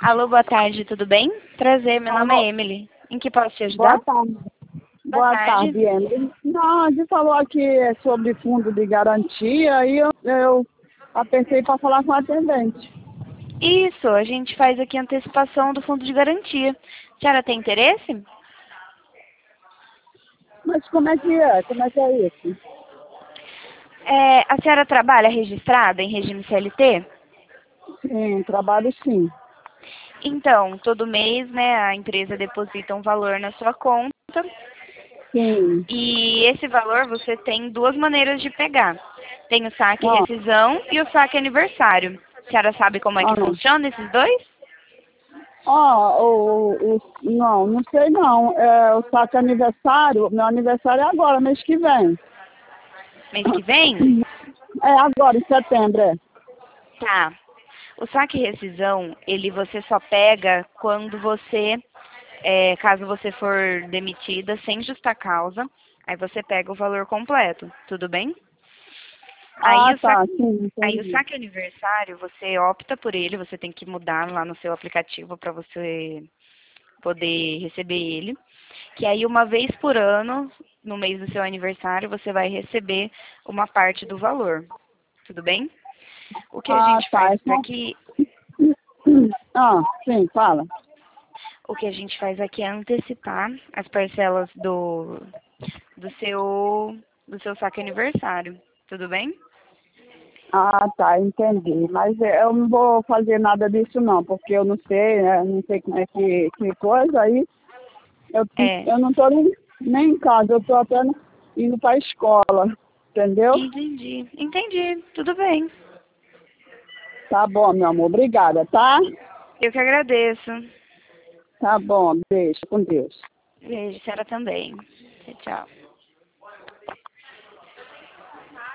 Alô, boa tarde, tudo bem? Prazer, meu nome Alô, é Emily. Em que posso te boa ajudar? tarde. Boa Boa tarde. tarde, Emily. Não, a gente falou aqui sobre fundo de garantia e eu apertei para falar com a atendente. Isso, a gente faz aqui a antecipação do fundo de garantia. A senhora tem interesse? Mas como é que é? Como é que é isso? A senhora trabalha registrada em regime CLT? Sim, trabalho sim. Então, todo mês, né, a empresa deposita um valor na sua conta Sim. e esse valor você tem duas maneiras de pegar. Tem o saque Ah, rescisão e o saque aniversário. A senhora sabe como é que ah, funciona esses dois? não, não sei não. É, o saque aniversário, meu aniversário é agora, mês que vem. Mês que vem? É agora, em setembro, é. Tá. O saque rescisão, ele você só pega quando caso você for demitida sem justa causa, aí você pega o valor completo, tudo bem? Aí Ah, o saque, tá, sim, aí o entendi. saque aniversário, você opta por ele, você tem que mudar lá no seu aplicativo para você poder receber ele. Que aí uma vez por ano, no mês do seu aniversário, você vai receber uma parte do valor, tudo bem? O que a Ah, gente tá. faz É por só... aqui Ah, sim, fala. O que a gente faz aqui é antecipar as parcelas do seu saque aniversário. Tudo bem? Ah, tá, entendi. Mas eu não vou fazer nada disso não, porque eu não sei, né? Não sei como é que coisa aí. Eu, É. eu não estou nem em casa, eu estou até indo para a escola, entendeu? Entendi. Entendi. Tudo bem. Tá bom, meu amor, obrigada, tá? Eu que agradeço. Tá bom, beijo, com Deus. Beijo, senhora também. Tchau, tchau.